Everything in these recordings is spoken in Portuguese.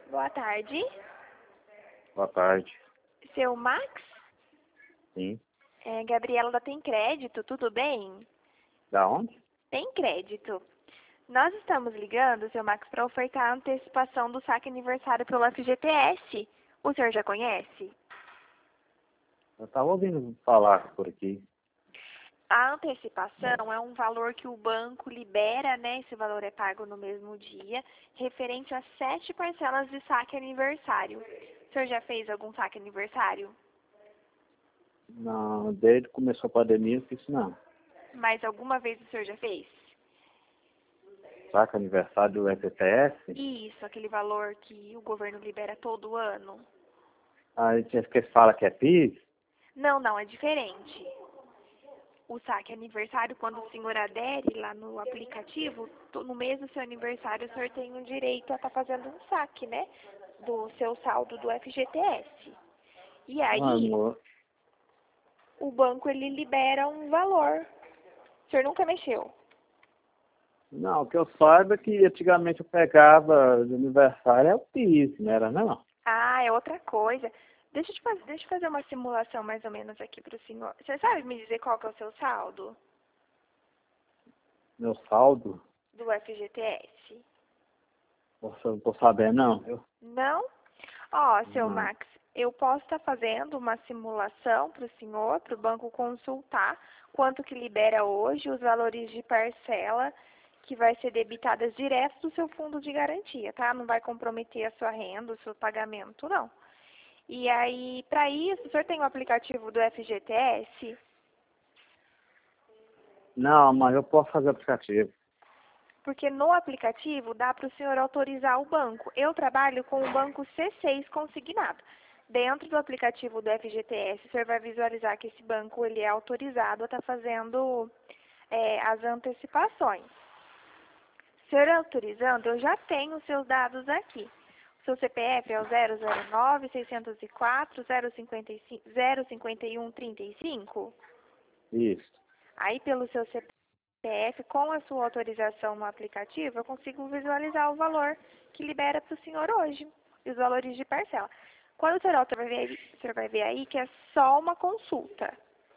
Boa tarde. Boa tarde. Seu Max? Sim. Gabriela da Tem Crédito, tudo bem? Da onde? Tem Crédito. Nós estamos ligando, seu Max, para ofertar a antecipação do saque aniversário pelo FGTS. O senhor já conhece? Eu estava ouvindo falar por aqui. A antecipação é um valor que o banco libera, né? Esse valor é pago no mesmo dia, referente a 7 parcelas de saque aniversário. O senhor já fez algum saque aniversário? Não, desde que começou a pandemia, eu fiz não. Mas alguma vez o senhor já fez? Saca aniversário do FGTS? Isso, aquele valor que o governo libera todo ano. Aí tinha que fala que é PIS? Não, é diferente. O saque aniversário, quando o senhor adere lá no aplicativo, no mês do seu aniversário, o senhor tem o direito a estar fazendo um saque, né? Do seu saldo do FGTS. E Ai, aí, amor. o banco, ele libera um valor. O senhor nunca mexeu? Não, o que eu saiba é que antigamente eu pegava de aniversário é o PIS, não era não? Ah, é outra coisa. Deixa eu fazer uma simulação mais ou menos aqui para o senhor. Você sabe me dizer qual que é o seu saldo Meu saldo? do FGTS? Nossa, eu não tô sabendo não. Não? Ó, seu Não. Max, eu posso estar fazendo uma simulação para o senhor, para o banco consultar quanto que libera hoje, os valores de parcela que vai ser debitadas direto do seu fundo de garantia, tá? Não vai comprometer a sua renda, o seu pagamento, não. E aí, para isso, o senhor tem o aplicativo do FGTS? Não, mas eu posso fazer aplicativo. Porque no aplicativo dá para o senhor autorizar o banco. Eu trabalho com o banco C6 consignado. Dentro do aplicativo do FGTS, o senhor vai visualizar que esse banco ele é autorizado a estar fazendo as antecipações. O senhor autorizando, eu já tenho os seus dados aqui. O seu CPF é o 009-604-051-35. Isso. Aí, pelo seu CPF, com a sua autorização no aplicativo, eu consigo visualizar o valor que libera para o senhor hoje, e os valores de parcela. Quando o senhor autorizar, o senhor vai ver aí que é só uma consulta.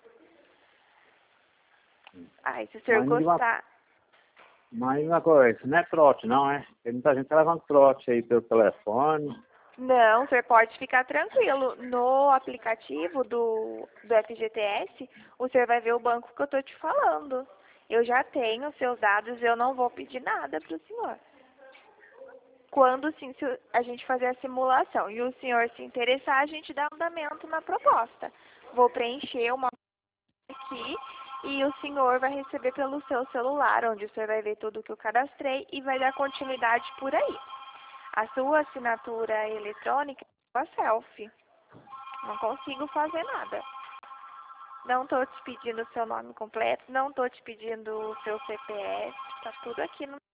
Aí, se o senhor gostar... Mas uma coisa, isso não é trote, não, é? Tem muita gente que tá levando trote aí pelo telefone. Não, o senhor pode ficar tranquilo. No aplicativo do FGTS, o senhor vai ver o banco que eu estou te falando. Eu já tenho os seus dados, eu não vou pedir nada para o senhor. Quando sim, se a gente fazer a simulação e o senhor se interessar, a gente dá andamento na proposta. Vou preencher uma aqui e o senhor vai receber pelo seu celular, onde o senhor vai ver tudo que eu cadastrei e vai dar continuidade por aí. A sua assinatura eletrônica é a selfie. Não consigo fazer nada. Não estou te pedindo o seu nome completo, não estou te pedindo o seu CPF, tá tudo aqui no...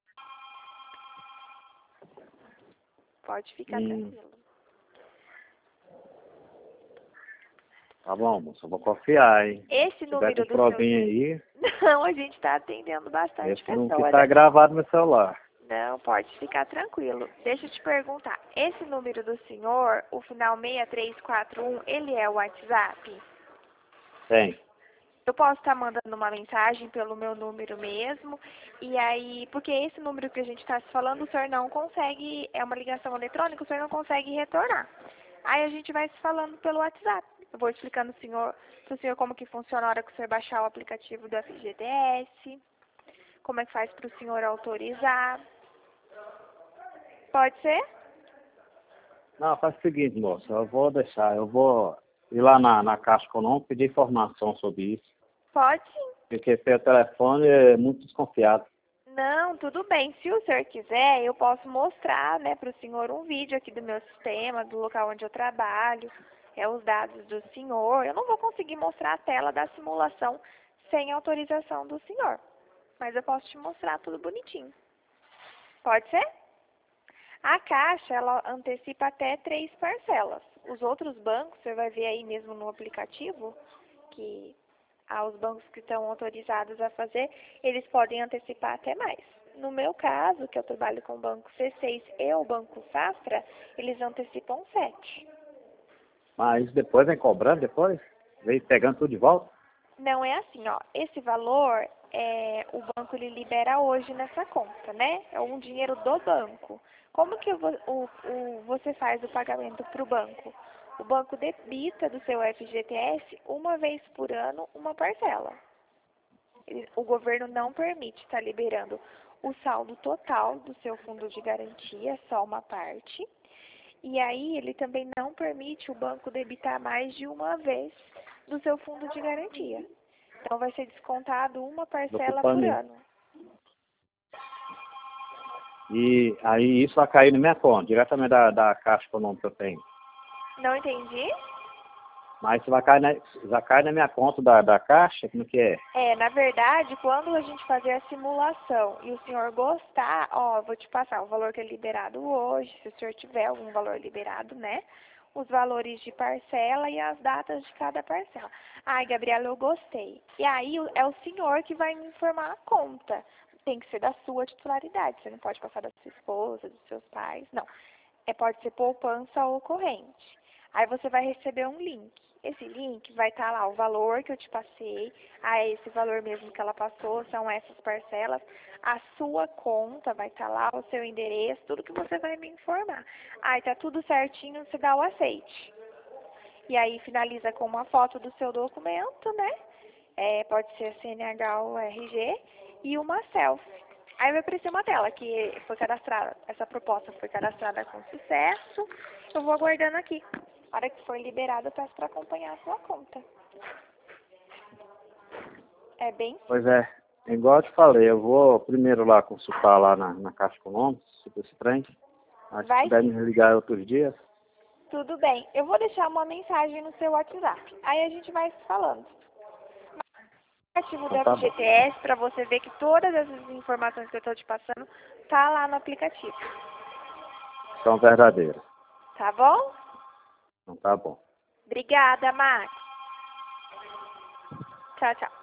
Pode ficar tranquilo. Tá bom, moço, eu vou confiar, hein? Esse Se tiver número com do seu... provinha aí, Não, a gente está atendendo bastante esse número que pessoas tá aqui. gravado no meu celular. Não, pode ficar tranquilo. Deixa eu te perguntar. Esse número do senhor, o final 6341, ele é o WhatsApp? Tem. Eu posso estar mandando uma mensagem pelo meu número mesmo, e aí, porque esse número que a gente está se falando, o senhor não consegue, é uma ligação eletrônica, o senhor não consegue retornar. Aí a gente vai se falando pelo WhatsApp. Eu vou explicando pro senhor como que funciona a hora que o senhor baixar o aplicativo do FGTS, como é que faz para o senhor autorizar. Pode ser? Não, faz o seguinte, moço, eu vou ir lá na Caixa Econômica pedir informação sobre isso. Pode sim. Porque pelo telefone é muito desconfiado. Não, tudo bem. Se o senhor quiser, eu posso mostrar, né, para o senhor um vídeo aqui do meu sistema, do local onde eu trabalho, os dados do senhor. Eu não vou conseguir mostrar a tela da simulação sem autorização do senhor, mas eu posso te mostrar tudo bonitinho. Pode ser? A Caixa, ela antecipa até 3 parcelas. Os outros bancos, você vai ver aí mesmo no aplicativo, que os bancos que estão autorizados a fazer, eles podem antecipar até mais. No meu caso, que eu trabalho com o Banco C6 e o Banco Safra, eles antecipam 7. Mas depois vem cobrando, depois? Vem pegando tudo de volta? Não é assim, ó. Esse valor, o banco ele libera hoje nessa conta, né? É um dinheiro do banco. Como que você faz o pagamento para o banco? O banco debita do seu FGTS uma vez por ano uma parcela. O governo não permite estar liberando o saldo total do seu fundo de garantia, só uma parte. E aí ele também não permite o banco debitar mais de uma vez do seu fundo de garantia. Então vai ser descontado uma parcela por ano. E aí isso vai cair na minha conta, diretamente da Caixa Econômica que eu tenho. Não entendi? Mas isso vai cair na minha conta da Caixa, como que é? Na verdade, quando a gente fazer a simulação e o senhor gostar, ó, vou te passar o valor que é liberado hoje, se o senhor tiver algum valor liberado, né? Os valores de parcela e as datas de cada parcela. Ai, Gabriela, eu gostei. E aí é o senhor que vai me informar a conta. Tem que ser da sua titularidade, você não pode passar da sua esposa, dos seus pais, não. Pode ser poupança ou corrente. Aí você vai receber um link. Esse link vai estar lá o valor que eu te passei, esse valor mesmo que ela passou, são essas parcelas. A sua conta vai estar lá, o seu endereço, tudo que você vai me informar. Aí tá tudo certinho, você dá o aceite. E aí finaliza com uma foto do seu documento, né? Pode ser CNH ou RG e uma selfie. Aí vai aparecer uma tela que foi cadastrada, essa proposta foi cadastrada com sucesso. Eu vou aguardando aqui. A hora que for liberado, eu peço para acompanhar a sua conta. É bem? Pois é, igual eu te falei, eu vou primeiro lá consultar lá na Caixa Econômica, sobre esse trem. Mas se puder me ligar outros dias. Tudo bem. Eu vou deixar uma mensagem no seu WhatsApp. Aí a gente vai se falando. Aplicativo do Então, tá bom. FGTS para você ver que todas essas informações que eu estou te passando tá lá no aplicativo. São verdadeiras. Tá bom? Então tá bom. Obrigada, Max. Tchau, tchau.